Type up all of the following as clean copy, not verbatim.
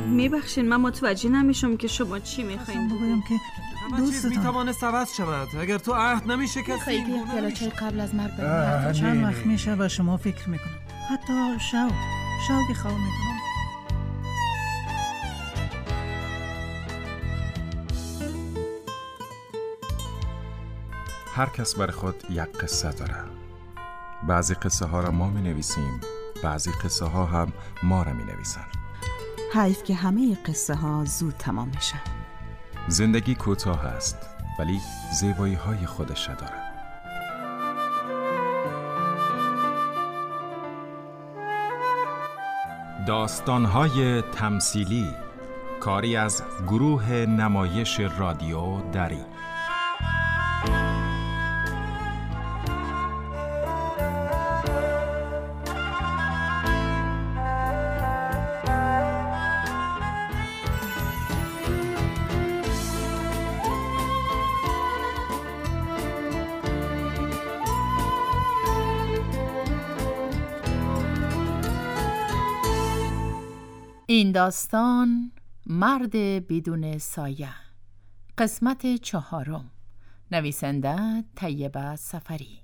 میبخشین من متوجه نمیشم که شما چی میخواین بگویم که دوستتان میتوانست عوض شود اگر تو عهد نمیشکستی. خیلی پیالا چای قبل از مرگ بریم. چند وقت میشه و شما فکر میکنم حتی شوقی خواه میکنم. هر کس برای خود یک قصه داره. بعضی قصه ها را ما می نویسیم، بعضی قصه ها هم ما را می نویسن. حیف که همه قصه ها زود تمام میشن. زندگی کوتاه است ولی زیبایی های خودش داره. داستان های تمثیلی، کاری از گروه نمایش رادیو دری. این داستان مرد بدون سایه، قسمت 4. نویسنده طیبه سفری.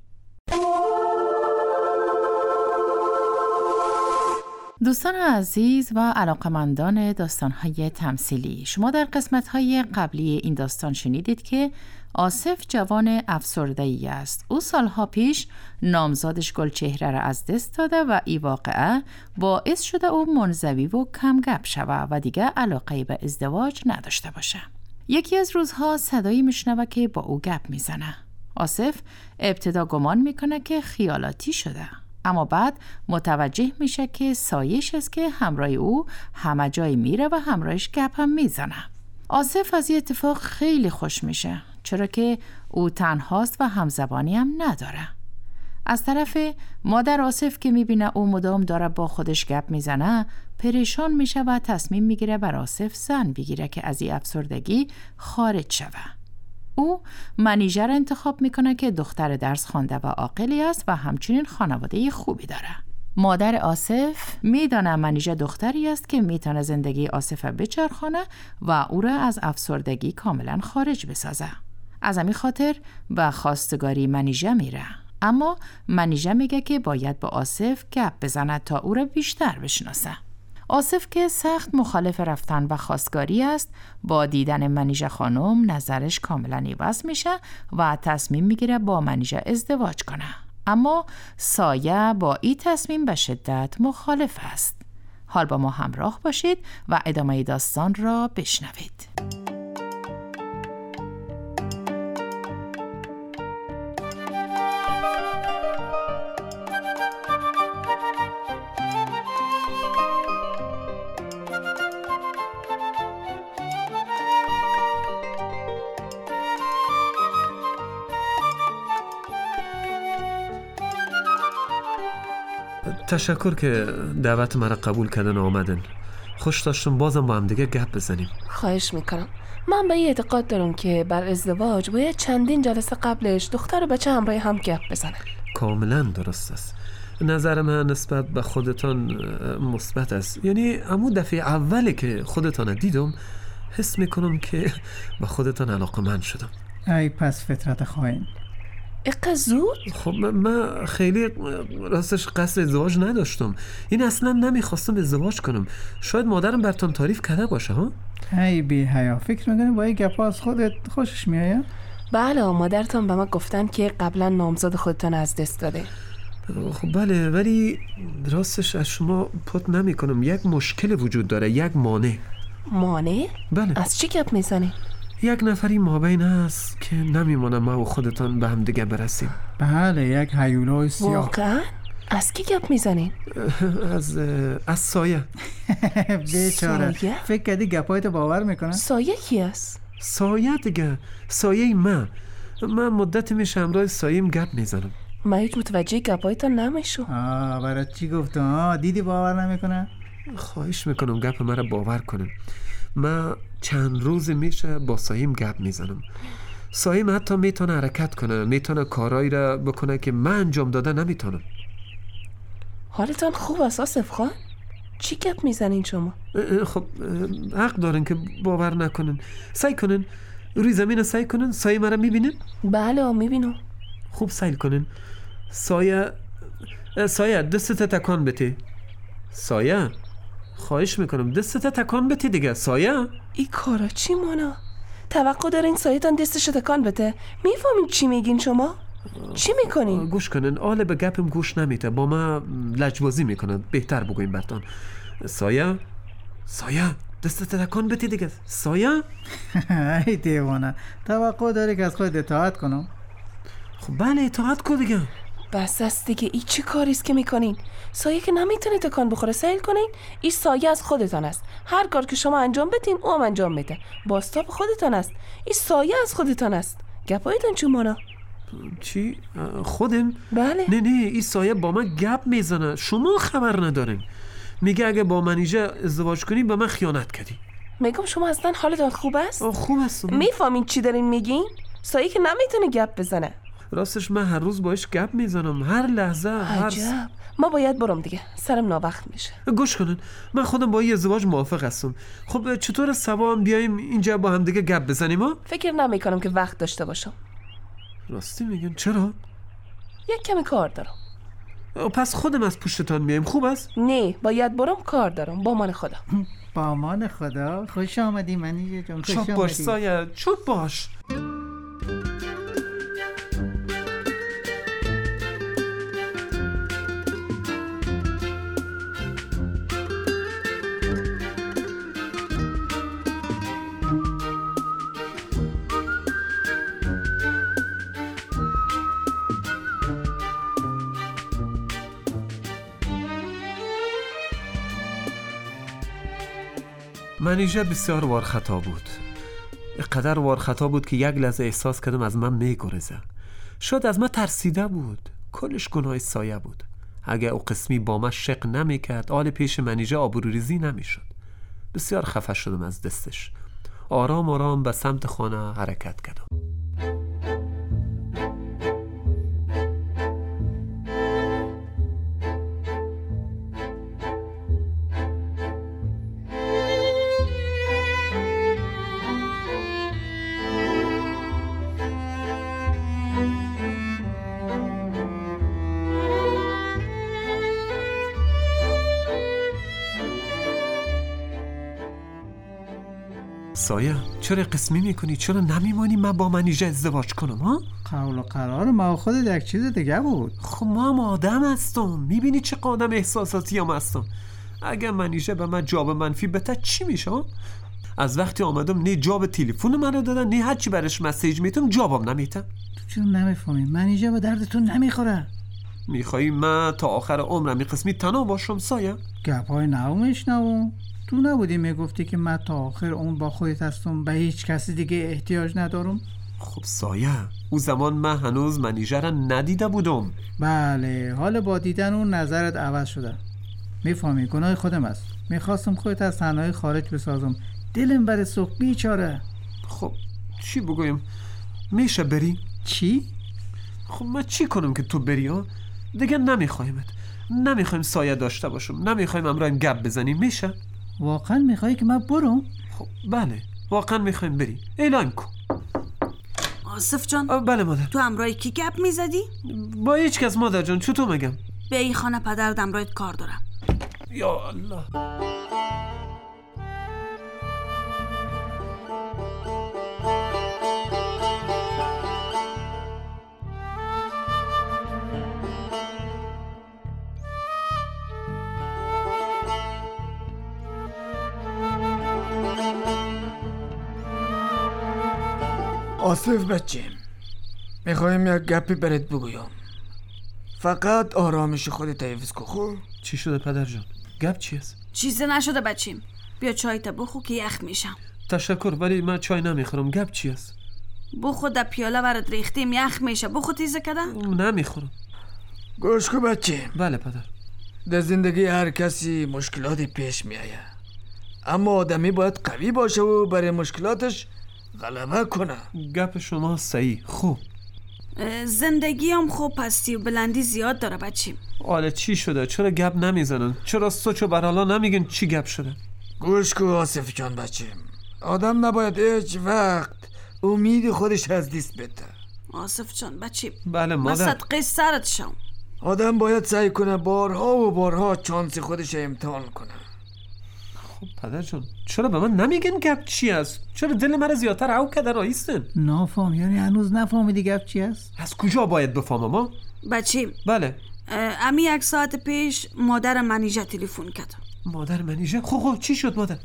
دوستان عزیز و علاقمندان داستان‌های تمثیلی، شما در قسمت‌های قبلی این داستان شنیدید که آصف جوان افسرده‌ای است. او سالها پیش نامزادش گلچهره را از دست داده و این واقعه باعث شده او منزوی و کم گپ شود و دیگه علاقه به ازدواج نداشته باشه. یکی از روزها صدایی میشنوه که با او گپ میزنه. آصف ابتدا گمان میکنه که خیالاتی شده، اما بعد متوجه میشه که سایش است که همراه او همه جای میره و همراهش گپ هم میزنه. آصف از این اتفاق خیلی خوش میشه، چرا که او تنهاست و همزبانی هم نداره. از طرف مادر آصف که میبینه او مدام داره با خودش گپ میزنه پریشان میشه و تصمیم میگیره بر آصف زن بگیره که از این افسردگی خارج شوه. او منیژه را انتخاب میکنه که دختر درس خوانده و عاقلی است و همچنین خانواده خوبی داره. مادر آصف میدانه منیژه دختری است که میتونه زندگی آصف بچرخانه و او را از افسردگی کاملا خارج بسازه. از همین خاطر به خواستگاری منیژه میره، اما منیژه میگه که باید با آصف گپ بزنه تا او را بیشتر بشناسه. آصف که سخت مخالف رفتن و خواستگاری است، با دیدن منیژه خانم نظرش کاملا عوض میشه و تصمیم میگیره با منیژه ازدواج کنه. اما سایه با این تصمیم به شدت مخالف است. حال با ما همراه باشید و ادامه داستان را بشنوید. تشکر که دعوت مرا قبول کردن و آمدن. خوش داشتم بازم با هم دیگه گپ بزنیم. خواهش میکنم. من به این اعتقاد دارم که بر ازدواج باید چندین جلسه قبلش دختر و بچه همراه هم گپ بزنن. کاملا درست است. نظر من نسبت به خودتان مثبت است. یعنی همون دفعه اولی که خودتان دیدم حس میکنم که با خودتان علاقه‌مند شدم. ای پس فطرت خواهیم. اقا زود؟ خب من خیلی راستش قصد ازدواج نداشتم. این اصلا نمیخواستم ازدواج کنم. شاید مادرم براتون تعریف کرده باشه ها؟ ای بی حیا، فکر میکنی با این گپا از خودت خوشش میآید؟ بله، مادرتان به من گفتن که قبلا نامزد خودتان از دست داده. خب بله، ولی راستش از شما پت نمی کنم. یک مشکل وجود داره، یک مانع. مانع؟ بله. از چی گپ میزنی؟ یک نفری مابین هست که نمیمونه ما و خودتان به هم دیگه برسیم. بله، یک هیولای سیاه. واقعا؟ از کی گپ میزنین؟ از سایه. بیچاره، فکر کردی گپایتو باور میکنن؟ سایه کی است؟ سایه دیگه، سایه من مدت میشه همراه سایه‌ام گپ میزنم. من هیچ متوجه گپایتو نمیشم. برای چی گفتم؟ دیدی باور نمیکنه؟ خواهش میکنم گپ مرا باور کنم. من چند روز میشه با سایه‌ام گپ میزنم. سایه‌م حتی میتونه حرکت کنه، میتونه کارایی را بکنه که من انجام داده نمیتونم. حالتان خوب است آصف خان؟ چی گپ میزنین شما؟ خب حق دارن که باور نکنن. سعی کنن روی زمین سعی کنن. سایه مرا میبینن؟ بله میبینم. خوب سعی کنن. سایه دستت تکان بده. سایه خواهش میکنم دستت تکان بده دیگه. سایه این کارا چی مانا؟ توقع دارین سایتان دستش تکان بده؟ میفهمین چی میگین شما؟ چی میکنین؟ گوش کنن. آله به گپم گوش نمیده. با ما لجبازی میکنن. بهتر بگویم برتان. سایه دستت تکان بده دیگه. سایه ای دیوانه، توقع داری که از خود اطاعت کنم؟ خب بله اطاعت کن دیگه. بس است دیگه. این چی کاریست که میکنین؟ سایه که نمیتونه تکان بخوره. سهل کنین. این سایه از خودتان است. هر کار که شما انجام بدین او هم انجام میده. باستاب خودتان است. این سایه از خودتان است. گپایتان چی مانا؟ چی؟ خودم؟ بله. نه این سایه با من گپ میزنه. شما خبر ندارین. میگه اگه با منیژه ازدواج کنی با من خیانت کردی. میگم شما اصلا حالتان خوب است؟ خوب است. میفهمین چی دارین میگین؟ سایه که نمیتونه گپ بزنه. راستش من هر روز باش گپ میزنم. هر لحظه. عجب. ما باید برم دیگه. سرم ناوقت میشه. گوش کنن. من خودم با این ازدواج موافق هستم. خب چطور سبا هم بیایم اینجا با هم دیگه گپ بزنیم ها؟ فکر نمیکنم که وقت داشته باشم. راستی میگن؟ چرا؟ یک کمی کار دارم. پس خودم از پشتتان میایم. خوب است؟ نه باید برم، کار دارم. با مان خدا. با امان خدا. خوش آمدی منیژه جان. خوش چوب آمدی. باش سایه. چوب باش. منیژه بسیار وارخطا بود. قدر وارخطا بود که یک لحظه احساس کردم از من میگریزه. شاید از من ترسیده بود. کلش گناه سایه بود. اگه او قسمی با من شق نمیکرد آل پیش منیژه آبروریزی نمیشد. بسیار خفه شدم از دستش. آرام آرام به سمت خانه حرکت کردم. سایه چرا قسمی میکنی؟ چرا نمیمانی من با منیژه ازدواج کنم ها؟ قول و قرار ما خودت یک چیز دیگه بود. خب ما هم آدم هستم. میبینی چه آدم احساساتی هم هستم. اگه منیژه به من جواب منفی بده چی میشه؟ از وقتی آمدم نه جواب تلفن منو دادن نه هرچی برش مسیج میتم جوابم نمیتم. تو چرا نمیفهمی؟ منیژه به دردتون نمیخوره. میخوایی من تا آخر عمرم این قسمی تنها باشم سایه؟ گپای نو میشنوم. تو نبودی میگفتی که من تا آخر اون با خودت هستم، به هیچ کسی دیگه احتیاج ندارم؟ خب سایه او زمان من هنوز منیژه را ندیده بودم. بله حالا با دیدن اون نظرت عوض شده. میفهمی گناه خودم است. میخواستم خودت از تنهایی خارج بسازم. دلم بر سوخ بیچاره. خب چی بگویم؟ میشه بری؟ چی؟ خب من چی کنم که تو بری ها؟ دیگه نمیخوایمت. نمیخوایم سایه داشته باشم. نمیخوایم امرایم گپ بزنیم. میشه؟ واقعا میخوایی که من برم؟ خب بله واقعا میخوایم بری. اعلام کن. آصف جان. بله مادر. تو امرای کی گپ میزدی؟ با هیچ کس مادر جان. چطور مگم؟ به این خانه پدرت امرایت کار دارم. یا الله. آصف بچه میخوایم یک گپی برات بگویم. فقط آرامش خودت حفظ کن. خب چی شده پدر جان؟ گپ چی است؟ چیزی نشده بچیم. بیا چایت بخو که یخ میشم. تشکر ولی من چای نمیخورم. گپ چی است؟ بخو در پیاله برات ریختیم یخ میشه. بخو تیزه کده؟ نمیخورم. گوش کن بچه. بله پدر. در زندگی هر کسی مشکلاتی پیش میآید، اما آدمی باید قوی باشه و برای مشکلاتش غلبه کنه. گپ شما صحیح. خوب زندگی هم خوب پستی و بلندی زیاد داره بچیم. حالا چی شده؟ چرا گپ نمیزنن؟ چرا سوچ و برالا نمیگن چی گپ شده؟ گوش کو آصف جان بچیم، آدم نباید هیچ وقت امید خودش از دست بده. آصف جان بچیم، بله من مادر. صدقه سرت شم. آدم باید سعی کنه بارها و بارها چانس خودش امتحان کنه. خب پدر جان چرا به من نمیگن گپ چی است؟ چرا دل من زیادتر او کدر آیستن؟ نافهم، یعنی هنوز نفهمیدی گپ چی است؟ از کجا باید بفهمم؟ بچیم، بله. امی 1 ساعت پیش مادر منیژه تلفن کرد. مادر منیژه؟ خب چی شد مادر؟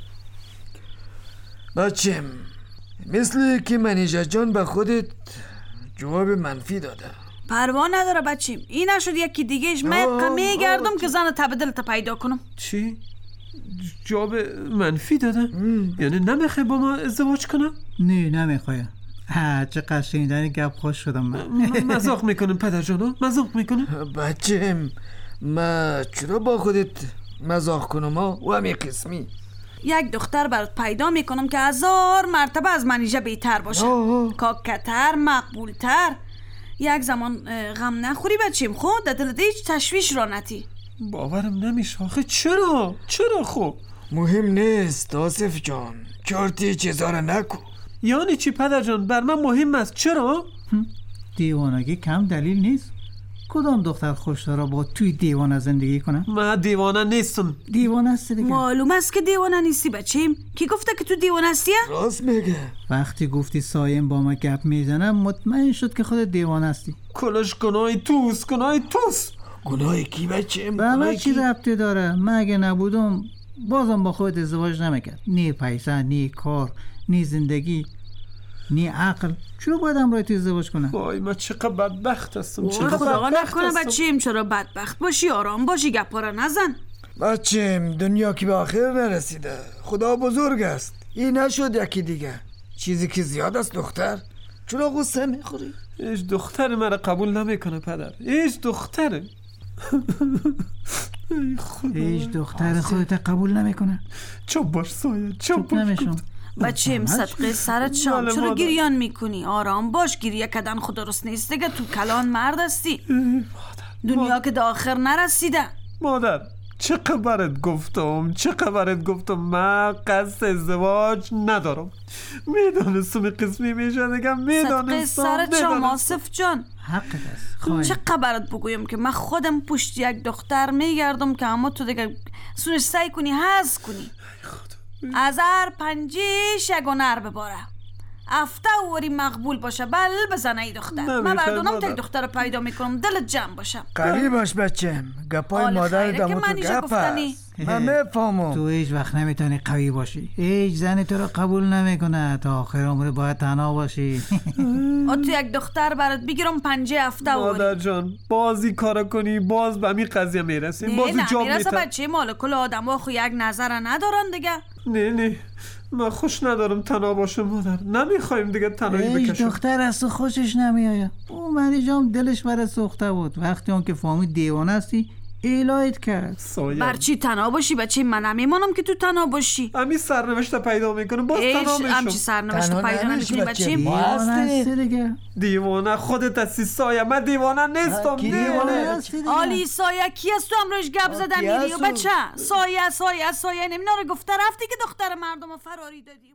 بچیم، مثل که منیژه جان به خودت جواب منفی داده. پروا نداره بچیم، این نشد یکی دیگهش من میگردم که زن تبدل تا پیدا کنم. چی؟ جواب منفی دادن؟ یعنی نمیخوای با ما ازدواج کنم؟ نه نمیخوایم. چقدر شنیدن گپ خوش شدم من. مزاق میکنم پدر جانو، مزاق میکنم. بچیم، ما چرا با خودت مزاق کنم و همین قسمی؟ یک دختر برات پیدا میکنم که 1000 مرتبه از منیژه بهتر باشه، کاکتر، مقبولتر. یک زمان غم نخوری بچیم، خود در دلت هیچ تشویش را نتی. باورم نمیشه آخه. چرا خب؟ مهم نیست آصف جان، چرتی چیزا را نکن. یعنی چی پدر جان؟ بر من مهم است. چرا؟ دیوانگی کم دلیل نیست. کدام دختر خوش داره با توی دیوانه زندگی کنه؟ من دیوانه نیستم. دیوانه هستی دیگه. معلوم است که دیوانه نیستی بچیم. کی گفته که تو دیوانه هستی؟ راست میگه. وقتی گفتی سایم با ما گپ میزنه مطمئن شد که خودت دیوانه هستی. کلش گناهی توست. گناهی کی بچیم؟ به من چی ربطی داره؟ من اگه نبودم بازم با خودت ازدواج نمیکرد. نی پیسه، نی کار، نی زندگی، نی عقل. چرا باید امرای تو ازدواج کنه؟ وای من چقدر بدبخت هستم. خدا نکنه بچیم. چرا بدبخت باشی؟ آرام باشی، گپا را نزن. بچیم، دنیا که به آخر نرسیده. خدا بزرگ است. این نشد یکی دیگه. چیزی که زیاد است دختر. چرا غصه میخوری؟ هیچ دختر مرا قبول نمیکنه پدر. هیچ دختر هیچ دختر خودت قبول نمیکنه. چوب باش سایه، چوب نمیشم. بچیم صدقه سرت شم. چرا گریان میکنی؟ آرام باش، گریه کردن خود درست نیست دیگه. تو کلان مرد هستی. دنیا که دا آخر نرسیده. مادر چه خبرت گفتم من قصد ازدواج ندارم. میدانستم قسمی میشه دیگه. صدقه سرت شم آصف جان. حقت است. چه خبرت بگویم که من خودم پشت یک دختر میگردم که اما تو دیگه سونش سعی کنی هز کنی. از هر پنجیش یک هنر بباره. افته وری مقبول باشه بل بزنه ای دختر. من بردونم تا یک دختر پیدا میکنم دلت جمع باشه. قوی باش بچم. گپای مادر دمو تو گپ هست. من میفهمم. تو هیچ وقت نمیتونی قوی باشی. هیچ زنی تو رو قبول نمیکنه. تا آخر عمر باید تنها باشی. تو یک دختر برات بگیرم 5 هفته وری. مادر جان بازی کارا کنی باز به همین قضیه میرسیم. بازی جاب میرسه بچه. مال کل آدم ها خو یک نظر ندارن دیگه. نه من خوش ندارم تنها باشم مادر. نمیخوایم دیگه تنهایی بکشم. هیچ دختر از تو خوشش نمیآید. اون منیجام دلش برای سوخته بود. وقتی اون که فهمید دیوانه هستی ایلایت کرد. بر چی تنها باشی بچه؟ من نمیمانم که تو تنها باشی. امی سرنوشت پیدا میکنه باز تنها میشم. همچی سرنوشت پیدا نمیکنی بچه. دیوانه هستی دیگه. دیوانه خودت هستی سایه. من دیوانه نیستم. آلی سایه کی است؟ تو امروز گپ زدن میری و بچه سایه نمینا رو گفته رفتی که دختر مردم فراری دادی.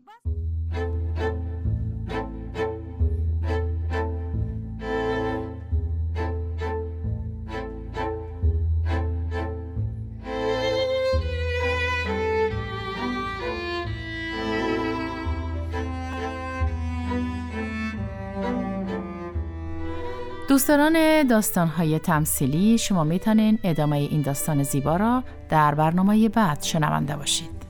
دوستان داستان‌های تمثیلی، شما میتونین ادامه این داستان زیبا را در برنامه بعد شنونده باشید.